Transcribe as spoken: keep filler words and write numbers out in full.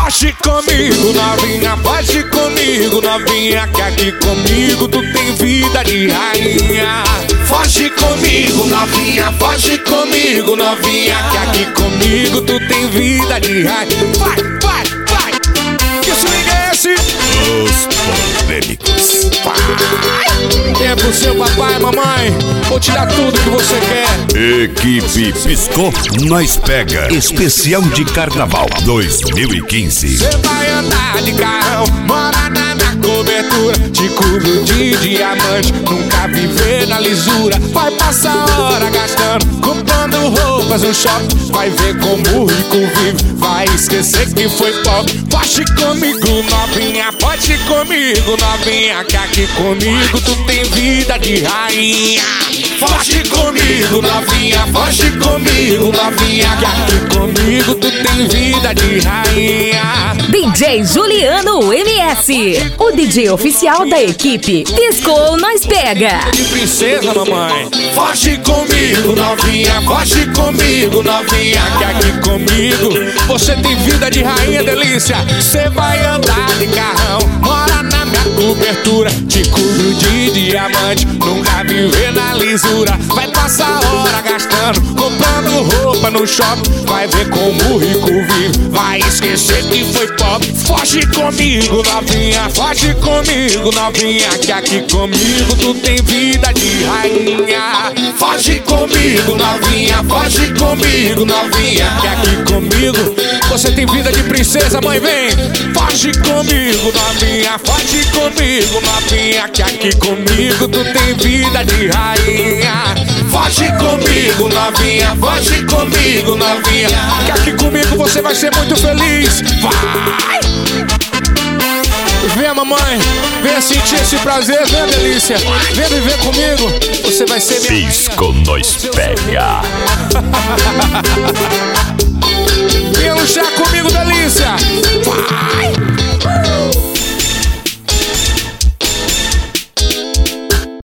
Foge comigo, novinha, foge comigo, novinha, que aqui comigo tu tem vida de rainha. Foge comigo, novinha, foge comigo, novinha, que aqui comigo tu tem vida de rainha. Vai, vai, vai. Que swing é esse? Os polêmicos. Vai. É pro seu papai e mamãe, vou te dar tudo que você quer. Equipe Piscou, nós pega. Especial de Carnaval dois mil e quinze. Cê vai andar de carrão, mora na minha cobertura, te cubro de diamante, nunca viver na lisura. Vai passar hora gastando, comprando roupas no shopping, vai ver como o rico vive, vai esquecer que foi pobre. Foge comigo, novinha, pode comigo, novinha, que aqui comigo tu tem vida de rainha. Foge comigo, novinha, foge comigo, novinha, que aqui comigo tu tem vida de rainha. D J Juliano M S, o D J oficial da equipe Piscou, nós pega. De princesa, mamãe. Foge comigo, novinha, foge comigo, novinha, que aqui comigo você tem vida de rainha, delícia. Cê vai andar de carrão, mora na minha cobertura, te cubro de diamante, nunca viver na lisura. Vai passar hora gastando, comprando roupa no shopping, vai ver como o rico vive, vai esquecer que foi pobre. Foge comigo, novinha, foge comigo, novinha, que aqui comigo tu tem vida de rainha. Foge comigo, novinha, foge comigo, novinha, que aqui comigo você tem vida de princesa, mãe, vem. Foge comigo, novinha, foge comigo, novinha, que aqui comigo tu tem vida de rainha. Foge comigo, novinha, foge comigo, novinha, que aqui comigo você vai ser muito feliz. Vai! Venha, mamãe, venha sentir esse prazer, venha, delícia. Venha viver comigo, você vai ser minha Piscou, nós pega. Venha luxar comigo, delícia.